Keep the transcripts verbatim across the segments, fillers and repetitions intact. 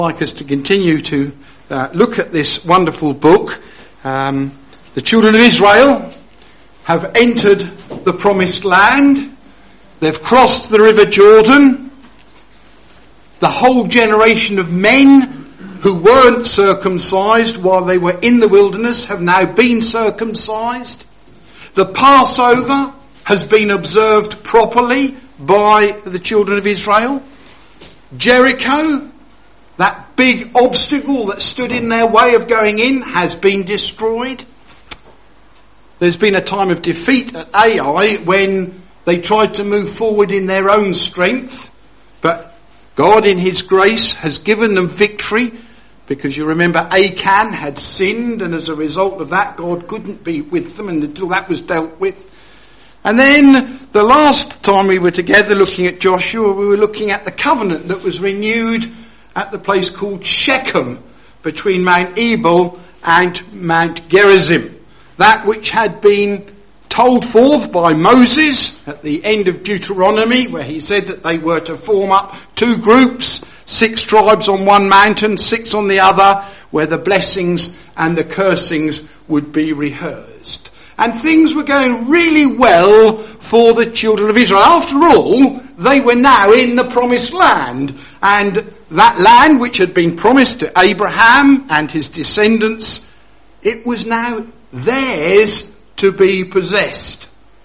I'd like us to continue to uh, look at this wonderful book. Um, the children of Israel have entered the promised land. They've crossed the river Jordan. The whole generation of men who weren't circumcised while they were in the wilderness have now been circumcised. The Passover has been observed properly by the children of Israel. Jericho, that big obstacle that stood in their way of going in, has been destroyed. There's been a time of defeat at Ai when they tried to move forward in their own strength, but God in his grace has given them victory, because you remember Achan had sinned, and as a result of that God couldn't be with them until that was dealt with. And then the last time we were together looking at Joshua, we were looking at the covenant that was renewed at the place called Shechem between Mount Ebal and Mount Gerizim. That which had been told forth by Moses at the end of Deuteronomy, where he said that they were to form up two groups, six tribes on one mountain, six on the other, where the blessings and the cursings would be rehearsed. And things were going really well for the children of Israel. After all, they were now in the promised land. And that land which had been promised to Abraham and his descendants, it was now theirs to be possessed.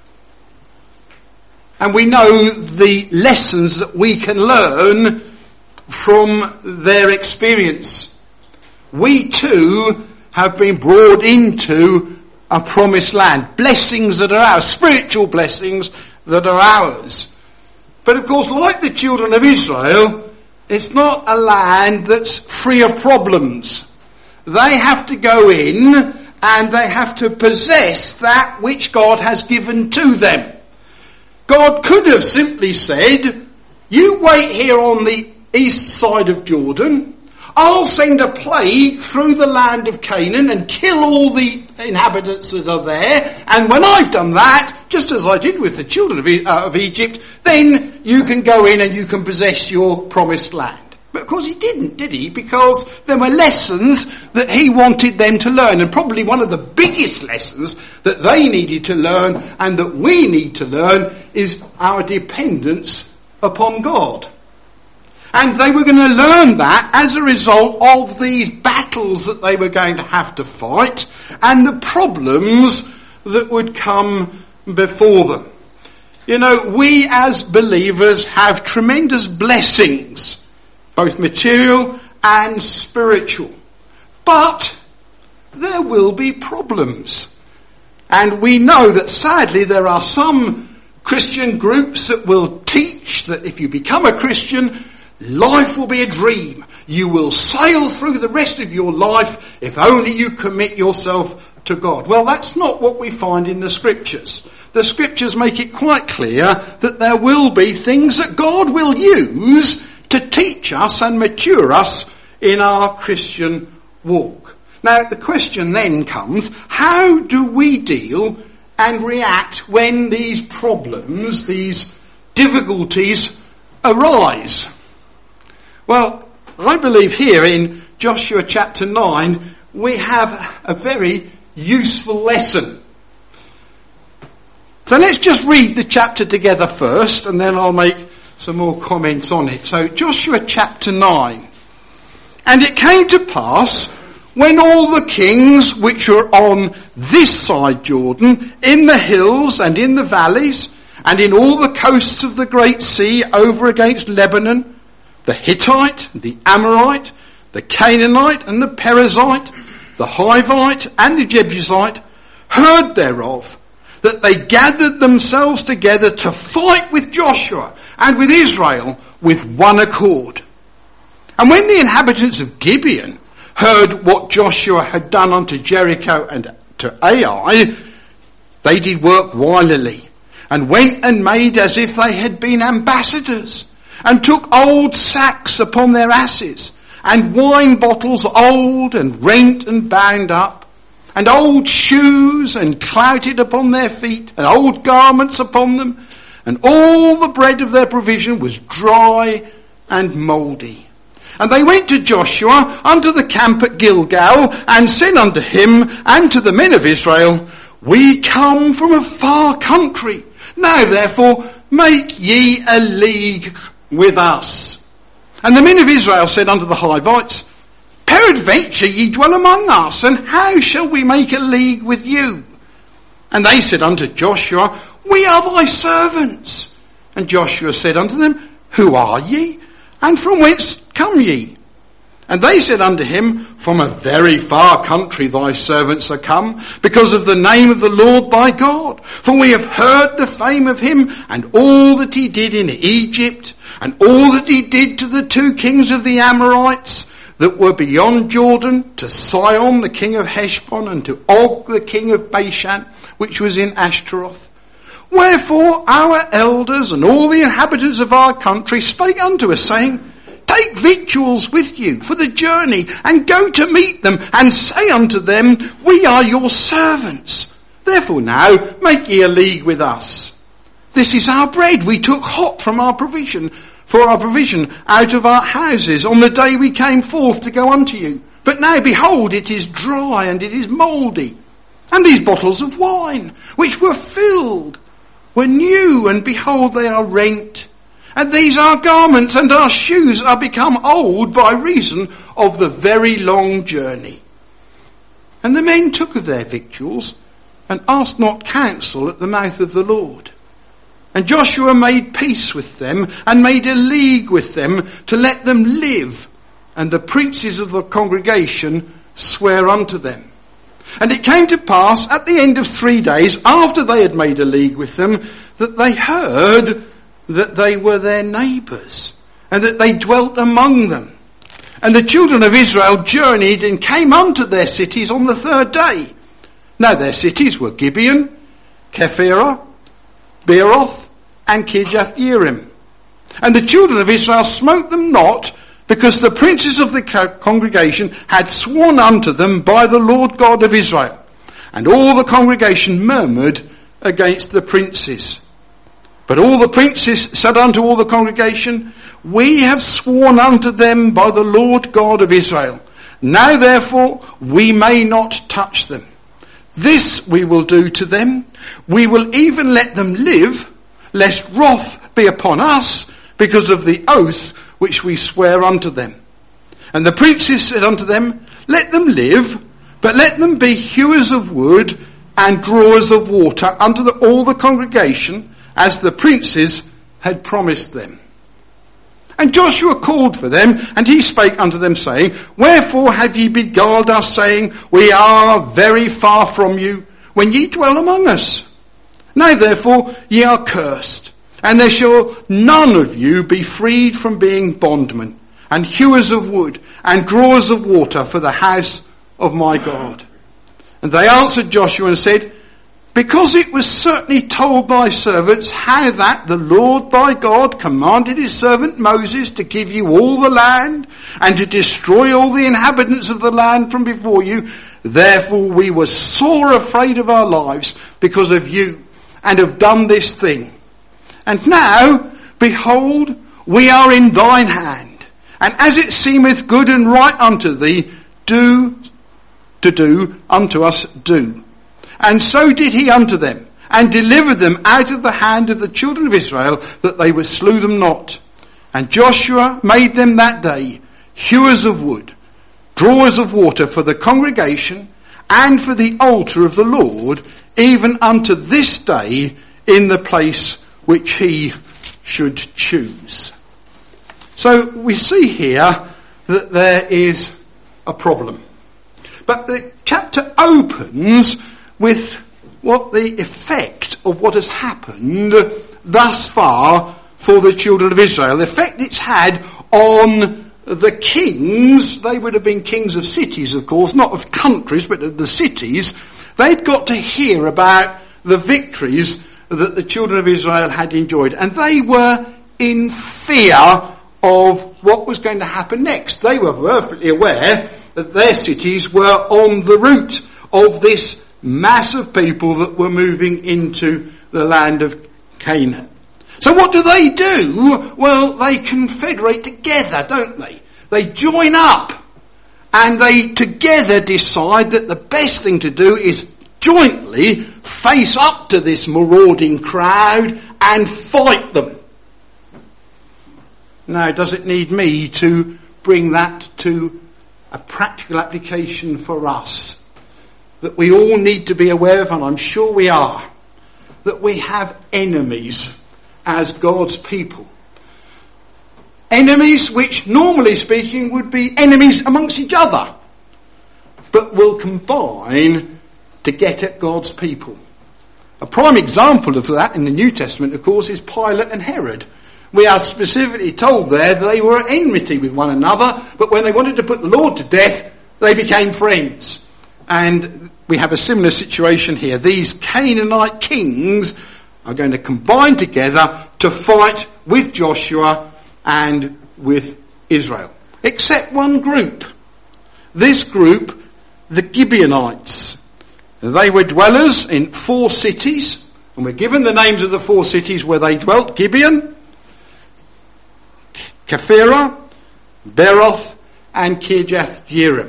And we know the lessons that we can learn from their experience. We too have been brought into a promised land. Blessings that are ours, spiritual blessings that are ours. But of course, like the children of Israel, it's not a land that's free of problems. They have to go in and they have to possess that which God has given to them. God could have simply said, you wait here on the east side of Jordan, I'll send a plague through the land of Canaan and kill all the inhabitants that are there. And when I've done that, just as I did with the children of, e- uh, of Egypt, then you can go in and you can possess your promised land. But of course he didn't, did he? Because there were lessons that he wanted them to learn. And probably one of the biggest lessons that they needed to learn and that we need to learn is our dependence upon God. And they were going to learn that as a result of these battles that they were going to have to fight and the problems that would come before them. You know, we as believers have tremendous blessings, both material and spiritual. But there will be problems. And we know that sadly there are some Christian groups that will teach that if you become a Christian, life will be a dream. You will sail through the rest of your life if only you commit yourself to God. Well, that's not what we find in the scriptures. The scriptures make it quite clear that there will be things that God will use to teach us and mature us in our Christian walk. Now, the question then comes, how do we deal and react when these problems, these difficulties arise? Well, I believe here in Joshua chapter nine, we have a very useful lesson. So let's just read the chapter together first, and then I'll make some more comments on it. So Joshua chapter nine. And it came to pass, when all the kings which were on this side Jordan, in the hills and in the valleys, and in all the coasts of the great sea over against Lebanon, the Hittite, the Amorite, the Canaanite, and the Perizzite, the Hivite, and the Jebusite, heard thereof, that they gathered themselves together to fight with Joshua and with Israel with one accord. And when the inhabitants of Gibeon heard what Joshua had done unto Jericho and to Ai, they did work wilily, and went and made as if they had been ambassadors, and took old sacks upon their asses, and wine bottles old and rent and bound up, and old shoes and clouted upon their feet, and old garments upon them, and all the bread of their provision was dry and mouldy. And they went to Joshua unto the camp at Gilgal, and said unto him and to the men of Israel, We come from a far country. Now therefore make ye a league with us. And the men of Israel said unto the Hivites, Peradventure ye dwell among us, and how shall we make a league with you? And they said unto Joshua, We are thy servants. And Joshua said unto them, Who are ye? And from whence come ye? And they said unto him, From a very far country thy servants are come, because of the name of the Lord thy God. For we have heard the fame of him, and all that he did in Egypt, and all that he did to the two kings of the Amorites, that were beyond Jordan, to Sihon the king of Heshbon, and to Og the king of Bashan, which was in Ashtaroth. Wherefore our elders and all the inhabitants of our country spake unto us, saying, Take victuals with you for the journey, and go to meet them, and say unto them, We are your servants. Therefore now make ye a league with us. This is our bread we took hot from our provision, for our provision out of our houses on the day we came forth to go unto you. But now behold, it is dry, and it is mouldy. And these bottles of wine, which were filled, were new, and behold, they are rent. And these our garments and our shoes are become old by reason of the very long journey. And the men took of their victuals, and asked not counsel at the mouth of the Lord. And Joshua made peace with them, and made a league with them, to let them live. And the princes of the congregation sware unto them. And it came to pass at the end of three days, after they had made a league with them, that they heard that they were their neighbours, and that they dwelt among them. And the children of Israel journeyed and came unto their cities on the third day. Now their cities were Gibeon, Kephirah, Beeroth, and Kirjath-jearim. And the children of Israel smote them not, because the princes of the congregation had sworn unto them by the Lord God of Israel. And all the congregation murmured against the princes. But all the princes said unto all the congregation, We have sworn unto them by the Lord God of Israel. Now therefore we may not touch them. This we will do to them. We will even let them live, lest wrath be upon us, because of the oath which we swear unto them. And the princes said unto them, Let them live, but let them be hewers of wood and drawers of water unto the, all the congregation, as the princes had promised them. And Joshua called for them, and he spake unto them, saying, Wherefore have ye beguiled us, saying, We are very far from you, when ye dwell among us? Now therefore ye are cursed, and there shall none of you be freed from being bondmen, and hewers of wood, and drawers of water for the house of my God. And they answered Joshua and said, Because it was certainly told thy servants how that the Lord thy God commanded his servant Moses to give you all the land, and to destroy all the inhabitants of the land from before you, therefore we were sore afraid of our lives because of you, and have done this thing. And now, behold, we are in thine hand, and as it seemeth good and right unto thee, do to do unto us do. And so did he unto them, and delivered them out of the hand of the children of Israel, that they would slew them not. And Joshua made them that day hewers of wood, drawers of water for the congregation, and for the altar of the Lord, even unto this day, in the place which he should choose. So we see here that there is a problem. But the chapter opens with what the effect of what has happened thus far for the children of Israel. The effect it's had on the kings. They would have been kings of cities, of course, not of countries, but of the cities. They'd got to hear about the victories that the children of Israel had enjoyed, and they were in fear of what was going to happen next. They were perfectly aware that their cities were on the route of this mass of people that were moving into the land of Canaan. So what do they do? Well, they confederate together, don't they? They join up and they together decide that the best thing to do is jointly face up to this marauding crowd and fight them. Now, does it need me to bring that to a practical application for us that we all need to be aware of, and I'm sure we are, that we have enemies as God's people. Enemies which, normally speaking, would be enemies amongst each other, but will combine to get at God's people. A prime example of that in the New Testament, of course, is Pilate and Herod. We are specifically told there that they were at enmity with one another, but when they wanted to put the Lord to death, they became friends. And we have a similar situation here. These Canaanite kings are going to combine together to fight with Joshua and with Israel. Except one group. This group, the Gibeonites. They were dwellers in four cities, and we're given the names of the four cities where they dwelt: Gibeon, Kephirah, Beroth, and Kirjath-Jearim.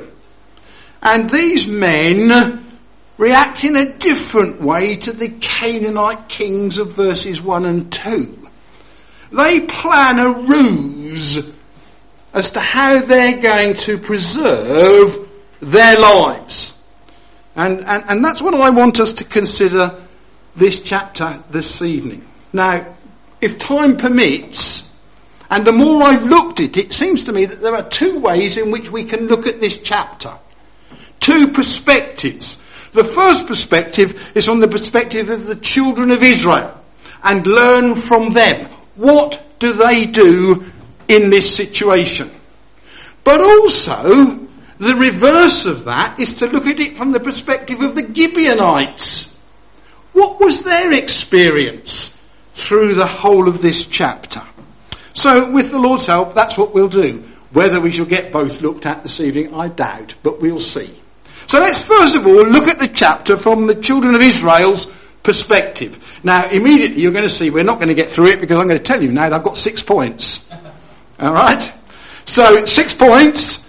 And these men react in a different way to the Canaanite kings of verses one and two. They plan a ruse as to how they're going to preserve their lives. And, and, and that's what I want us to consider this chapter this evening. Now, if time permits, and the more I've looked at it, it seems to me that there are two ways in which we can look at this chapter. Two perspectives. The first perspective is from the perspective of the children of Israel, and learn from them. What do they do in this situation? But also, the reverse of that is to look at it from the perspective of the Gibeonites. What was their experience through the whole of this chapter? So, with the Lord's help, that's what we'll do. Whether we shall get both looked at this evening, I doubt, but we'll see. So let's first of all look at the chapter from the children of Israel's perspective. Now, immediately you're going to see we're not going to get through it because I'm going to tell you now they've got six points. All right? So, six points.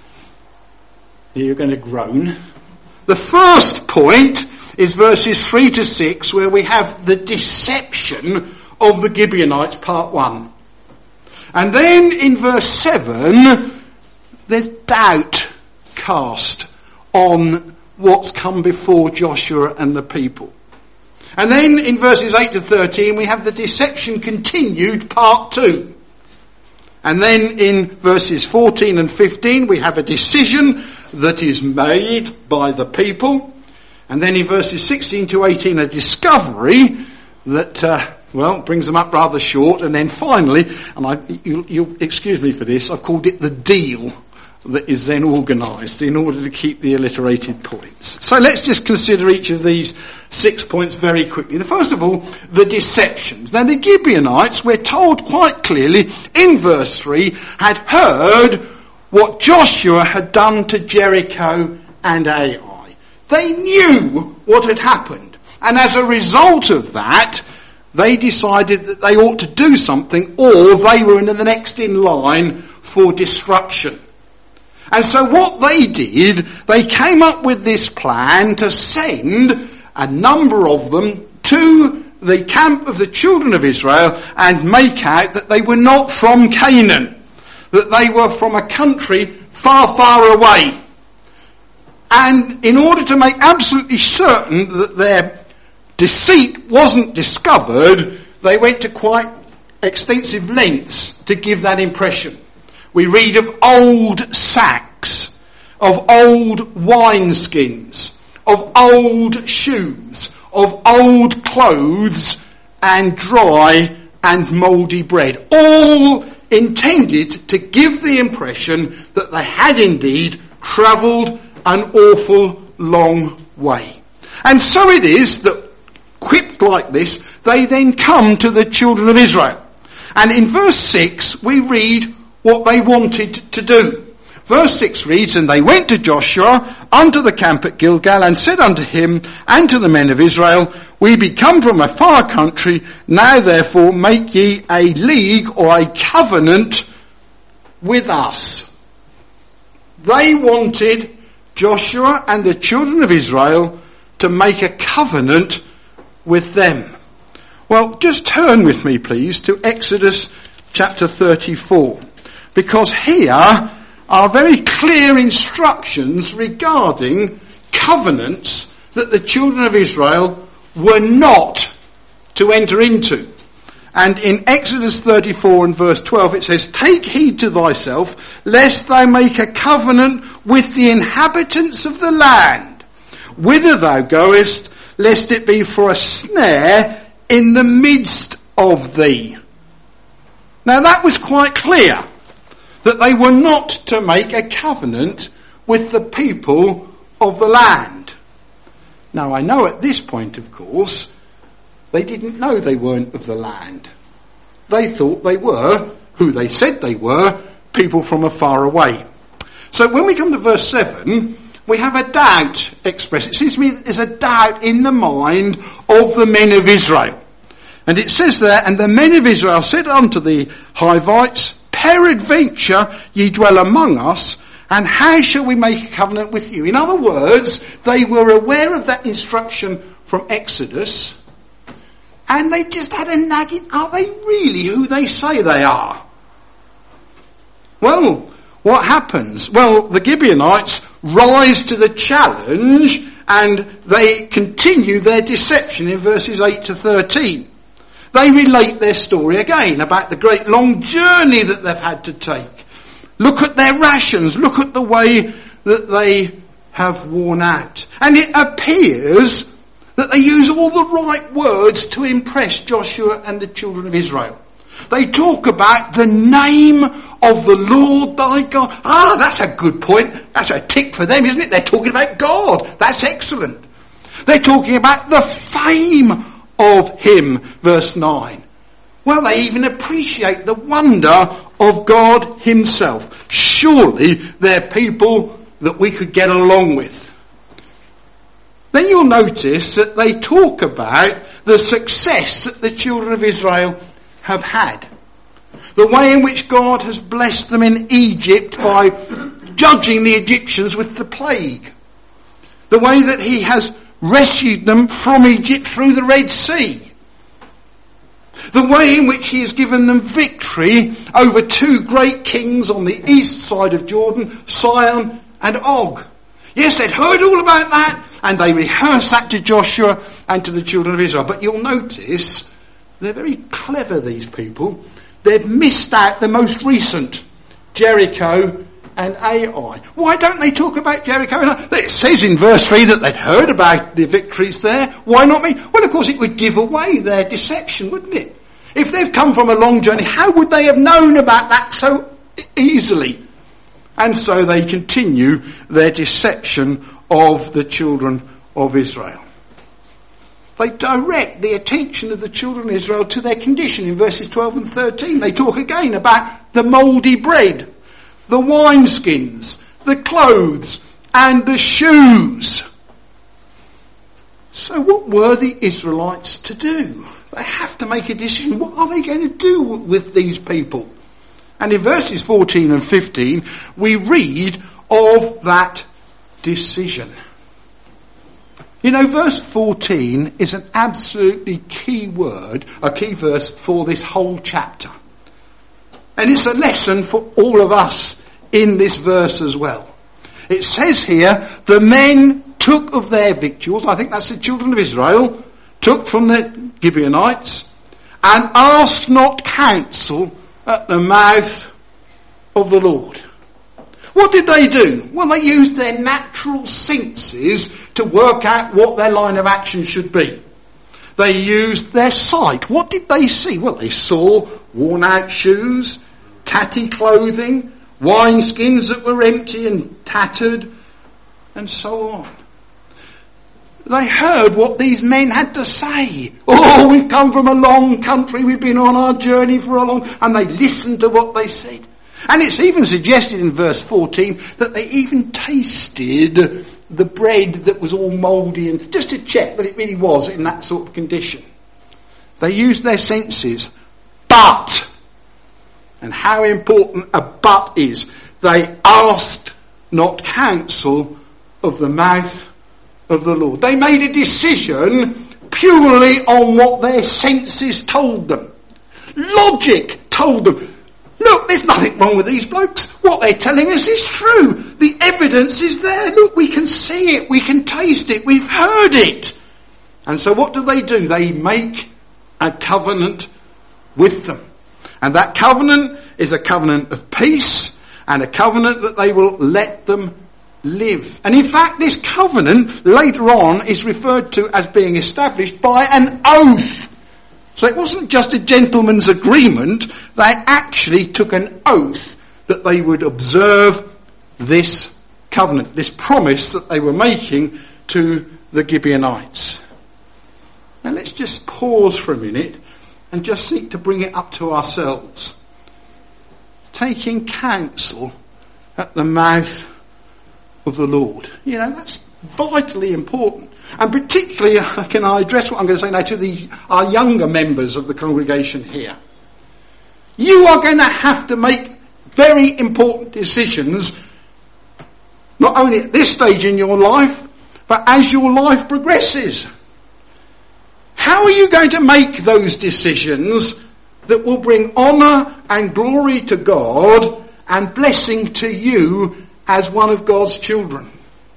You're going to groan. The first point is verses three to six, where we have the deception of the Gibeonites, part one. And then in verse seven, there's doubt cast on what's come before Joshua and the people. And then in verses eight to thirteen, we have the deception continued, part two. And then in verses fourteen and fifteen, we have a decision that is made by the people. And then in verses sixteen to eighteen, a discovery that, uh, well, brings them up rather short. And then finally, and I, you, you'll excuse me for this, I've called it the deal that is then organised in order to keep the alliterated points. So let's just consider each of these six points very quickly. The first of all, the deceptions. Now the Gibeonites, we're told quite clearly in verse three, had heard what Joshua had done to Jericho and Ai. They knew what had happened. And as a result of that, they decided that they ought to do something, or they were in the next in line for destruction. And so what they did, they came up with this plan to send a number of them to the camp of the children of Israel and make out that they were not from Canaan, that they were from a country far, far away. And in order to make absolutely certain that their deceit wasn't discovered, they went to quite extensive lengths to give that impression. We read of old sacks, of old wineskins, of old shoes, of old clothes, and dry and mouldy bread. All intended to give the impression that they had indeed travelled an awful long way. And so it is that, equipped like this, they then come to the children of Israel. And in verse six we read what they wanted to do. Verse six reads, "And they went to Joshua unto the camp at Gilgal, and said unto him and to the men of Israel, We be come from a far country, now therefore make ye a league or a covenant with us." They wanted Joshua and the children of Israel to make a covenant with them. Well, just turn with me, please, to Exodus chapter thirty-four, because here are very clear instructions regarding covenants that the children of Israel were not to enter into. And in Exodus thirty-four and verse twelve it says, "Take heed to thyself, lest thou make a covenant with the inhabitants of the land, whither thou goest, lest it be for a snare in the midst of thee." Now that was quite clear, that they were not to make a covenant with the people of the land. Now I know at this point, of course, they didn't know they weren't of the land. They thought they were, who they said they were, people from afar away. So when we come to verse seven, we have a doubt expressed. It seems to me that there's a doubt in the mind of the men of Israel. And it says there, "And the men of Israel said unto the Hivites, Peradventure ye dwell among us, and how shall we make a covenant with you?" In other words, they were aware of that instruction from Exodus, and they just had a nagging, are they really who they say they are? Well, what happens? Well, the Gibeonites rise to the challenge, and they continue their deception in verses eight to thirteen. They relate their story again about the great long journey that they've had to take. Look at their rations. Look at the way that they have worn out. And it appears that they use all the right words to impress Joshua and the children of Israel. They talk about the name of the Lord thy God. Ah, that's a good point. That's a tick for them, isn't it? They're talking about God. That's excellent. They're talking about the fame of him, verse nine. Well, they even appreciate the wonder of God himself. Surely they're people that we could get along with. Then you'll notice that they talk about the success that the children of Israel have had. The way in which God has blessed them in Egypt by judging the Egyptians with the plague. The way that he has rescued them from Egypt through the Red Sea. The way in which he has given them victory over two great kings on the east side of Jordan, Sihon and Og. Yes, they'd heard all about that, and they rehearsed that to Joshua and to the children of Israel. But you'll notice, they're very clever, these people. They've missed out the most recent, Jericho and Ai. Why don't they talk about Jericho and Ai? It says in verse three that they'd heard about the victories there. Why not me? Well, of course, it would give away their deception, wouldn't it? If they've come from a long journey, how would they have known about that so easily? And so they continue their deception of the children of Israel. They direct the attention of the children of Israel to their condition in verses twelve and thirteen. They talk again about the mouldy bread, the wineskins, the clothes, and the shoes. So what were the Israelites to do? They have to make a decision. What are they going to do with these people? And in verses fourteen and fifteen, we read of that decision. You know, verse fourteen is an absolutely key word, a key verse for this whole chapter. And it's a lesson for all of us in this verse as well. It says here, the men took of their victuals, I think that's the children of Israel, took from the Gibeonites, and asked not counsel at the mouth of the Lord. What did they do? Well, they used their natural senses to work out what their line of action should be. They used their sight. What did they see? Well, they saw worn out shoes, tatty clothing, wineskins that were empty and tattered, and so on. They heard what these men had to say. Oh, we've come from a long country, we've been on our journey for a long, and they listened to what they said. And it's even suggested in verse fourteen that they even tasted the bread that was all mouldy, and just to check that it really was in that sort of condition. They used their senses, but, and how important a but is, they asked not counsel of the mouth of the Lord. They made a decision purely on what their senses told them. Logic told them, look, there's nothing wrong with these blokes. What they're telling us is true. The evidence is there. Look, we can see it. We can taste it. We've heard it. And so what do they do? They make a covenant with them. And that covenant is a covenant of peace and a covenant that they will let them live. And in fact, this covenant later on is referred to as being established by an oath. So it wasn't just a gentleman's agreement. They actually took an oath that they would observe this covenant, this promise that they were making to the Gibeonites. Now let's just pause for a minute and just seek to bring it up to ourselves. Taking counsel at the mouth of the Lord. You know, that's vitally important. And particularly, uh, can I address what I'm going to say now to the, our younger members of the congregation here. You are going to have to make very important decisions, not only at this stage in your life, but as your life progresses. How are you going to make those decisions that will bring honour and glory to God and blessing to you as one of God's children?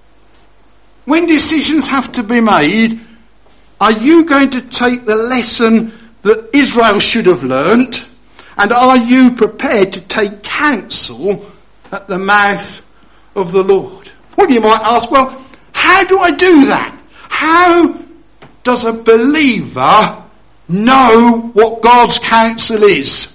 When decisions have to be made, are you going to take the lesson that Israel should have learnt, and are you prepared to take counsel at the mouth of the Lord? Well, you might ask, well, how do I do that? How does a believer know what God's counsel is?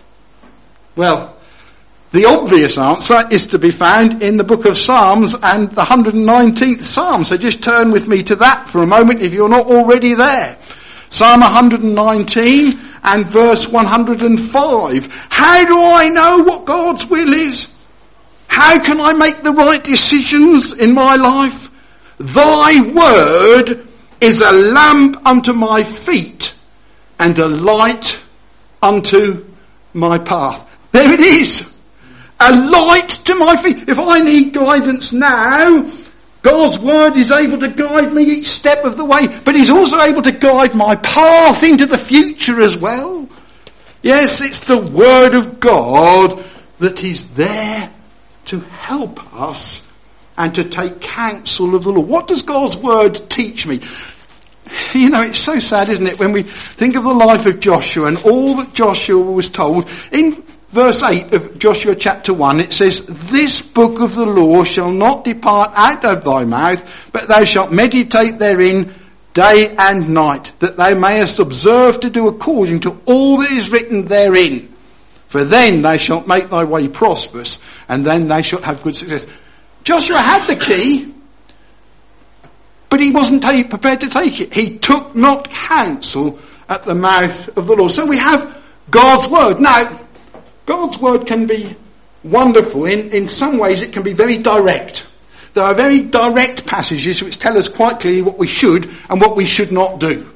Well, the obvious answer is to be found in the book of Psalms and the one hundred nineteenth Psalm. So just turn with me to that for a moment if you're not already there. Psalm one hundred nineteen and verse one hundred five. How do I know what God's will is? How can I make the right decisions in my life? Thy word is a lamp unto my feet and a light unto my path. There it is. A light to my feet. If I need guidance now, God's word is able to guide me each step of the way, but he's also able to guide my path into the future as well. Yes, it's the word of God that is there to help us and to take counsel of the Lord. What does God's word teach me? You know, it's so sad, isn't it, when we think of the life of Joshua and all that Joshua was told. In verse eight of Joshua chapter one, it says, this book of the law shall not depart out of thy mouth, but thou shalt meditate therein day and night, that thou mayest observe to do according to all that is written therein. For then thou shalt make thy way prosperous, and then thou shalt have good success. Joshua had the key, but he wasn't t- prepared to take it. He took not counsel at the mouth of the Lord. So we have God's word. Now, God's word can be wonderful. In, in some ways it can be very direct. There are very direct passages which tell us quite clearly what we should and what we should not do.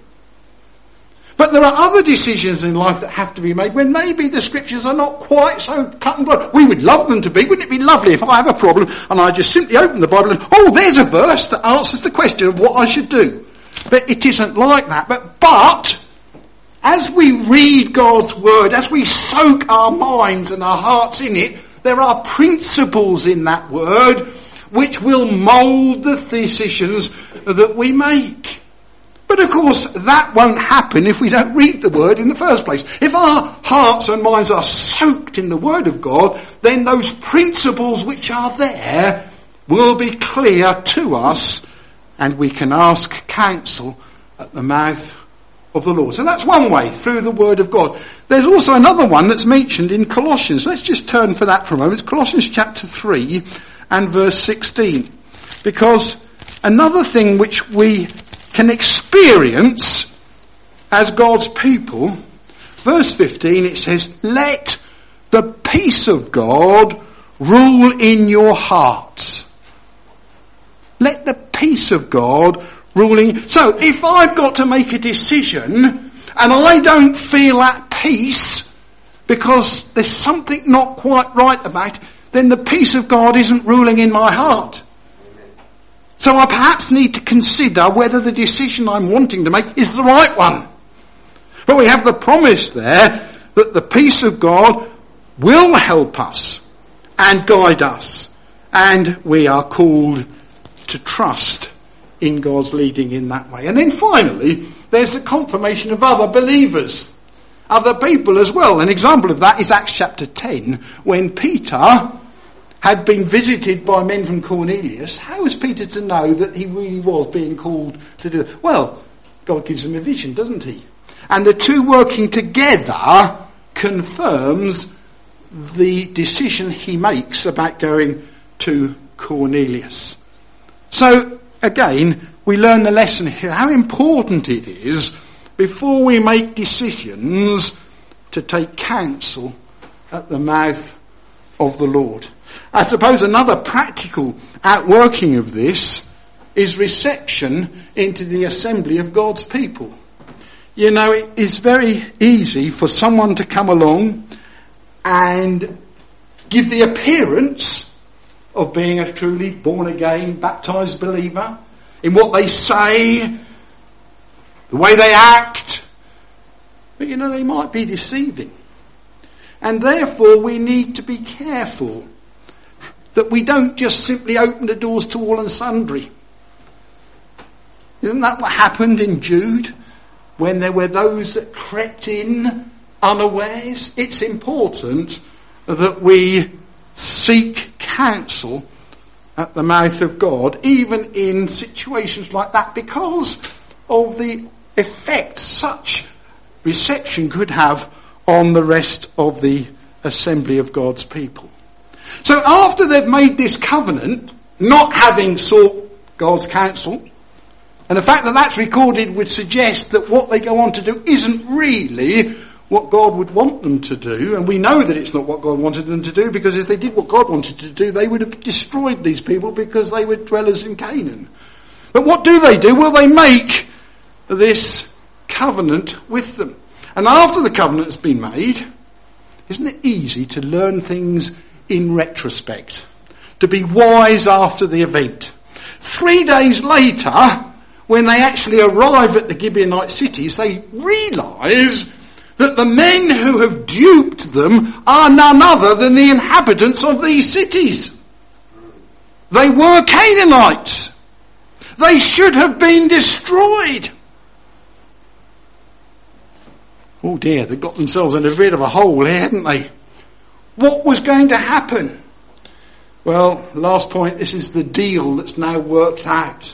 But there are other decisions in life that have to be made when maybe the scriptures are not quite so cut and dry. We would love them to be. Wouldn't it be lovely if I have a problem and I just simply open the Bible and, oh, there's a verse that answers the question of what I should do. But it isn't like that. But, but, as we read God's word, as we soak our minds and our hearts in it, there are principles in that word which will mould the decisions that we make. But of course, that won't happen if we don't read the word in the first place. If our hearts and minds are soaked in the word of God, then those principles which are there will be clear to us, and we can ask counsel at the mouth of the Lord. So that's one way, through the word of God. There's also another one that's mentioned in Colossians. Let's just turn for that for a moment. It's Colossians chapter three and verse sixteen. Because another thing which we can experience as God's people, verse fifteen, it says, let the peace of God rule in your hearts. Let the peace of God ruling. So if I've got to make a decision and I don't feel at peace because there's something not quite right about it, then the peace of God isn't ruling in my heart. So I perhaps need to consider whether the decision I'm wanting to make is the right one. But we have the promise there that the peace of God will help us and guide us. And we are called to trust in God's leading in that way. And then finally, there's the confirmation of other believers, other people as well. An example of that is Acts chapter ten, when Peter had been visited by men from Cornelius. How was Peter to know that he really was being called to do it? Well, God gives him a vision, doesn't he? And the two working together confirms the decision he makes about going to Cornelius. So, again, we learn the lesson here, how important it is before we make decisions to take counsel at the mouth of the Lord. I suppose another practical outworking of this is reception into the assembly of God's people. You know, it is very easy for someone to come along and give the appearance of being a truly born-again, baptised believer in what they say, the way they act. But, you know, they might be deceiving. And therefore we need to be careful that we don't just simply open the doors to all and sundry. Isn't that what happened in Jude when there were those that crept in unawares? It's important that we seek counsel at the mouth of God, even in situations like that, because of the effect such reception could have on the rest of the assembly of God's people. So after they've made this covenant, not having sought God's counsel, and the fact that that's recorded would suggest that what they go on to do isn't really what God would want them to do, and we know that it's not what God wanted them to do, because if they did what God wanted to do, they would have destroyed these people because they were dwellers in Canaan. But what do they do? Well, they make this covenant with them. And after the covenant's been made, isn't it easy to learn things in retrospect, to be wise after the event? Three days later, when they actually arrive at the Gibeonite cities, they realise that the men who have duped them are none other than the inhabitants of these cities. They were Canaanites. They should have been destroyed. Oh dear, they got themselves in a bit of a hole here, hadn't they? What was going to happen? Well, last point, this is the deal that's now worked out.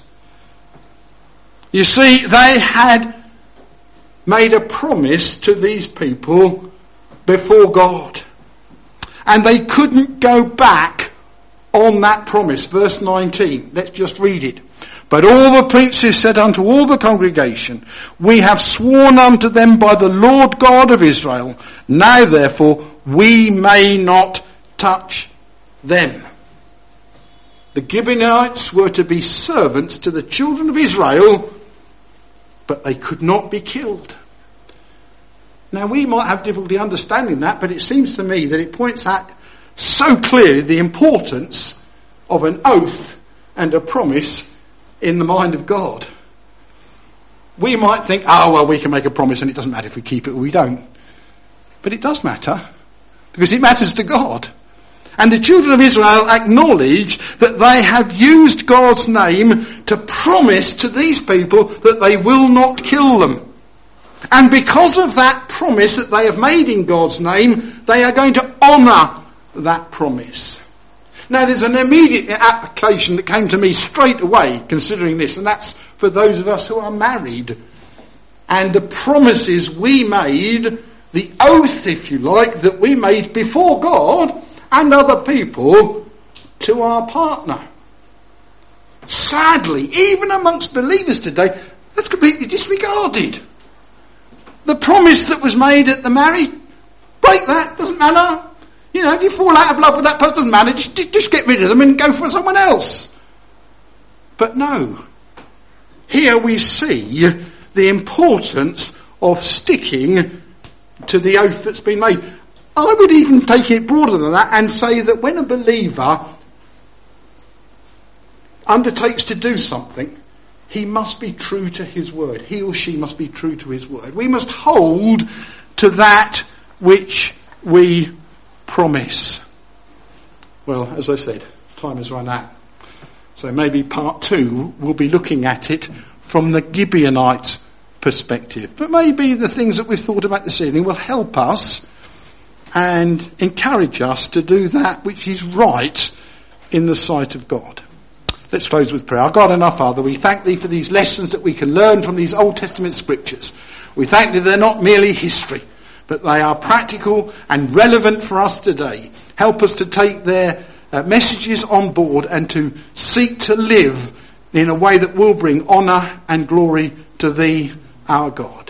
You see, they had made a promise to these people before God, and they couldn't go back on that promise. Verse nineteen, let's just read it. But all the princes said unto all the congregation, we have sworn unto them by the Lord God of Israel, now therefore we may not touch them. The Gibeonites were to be servants to the children of Israel, but they could not be killed. Now we might have difficulty understanding that, but it seems to me that it points out so clearly the importance of an oath and a promise in the mind of God. We might think, oh well, we can make a promise and it doesn't matter if we keep it or we don't. But it does matter, because it matters to God. And the children of Israel acknowledge that they have used God's name to promise to these people that they will not kill them. And because of that promise that they have made in God's name, they are going to honour that promise. Now there's an immediate application that came to me straight away considering this, and that's for those of us who are married. And the promises we made, the oath, if you like, that we made before God and other people to our partner. Sadly, even amongst believers today, that's completely disregarded. The promise that was made at the marriage, break that, doesn't matter. You know, if you fall out of love with that person, doesn't matter, just, just get rid of them and go for someone else. But no. Here we see the importance of sticking to the oath that's been made. I would even take it broader than that and say that when a believer undertakes to do something, he must be true to his word. He or she must be true to his word. We must hold to that which we promise. Well, as I said, time has run out. So maybe part two we'll be looking at it from the Gibeonite perspective. But maybe the things that we've thought about this evening will help us and encourage us to do that which is right in the sight of God. Let's close with prayer. Our God and our Father, we thank Thee for these lessons that we can learn from these Old Testament scriptures. We thank Thee they're not merely history, but they are practical and relevant for us today. Help us to take their uh, messages on board and to seek to live in a way that will bring honour and glory to Thee, our God.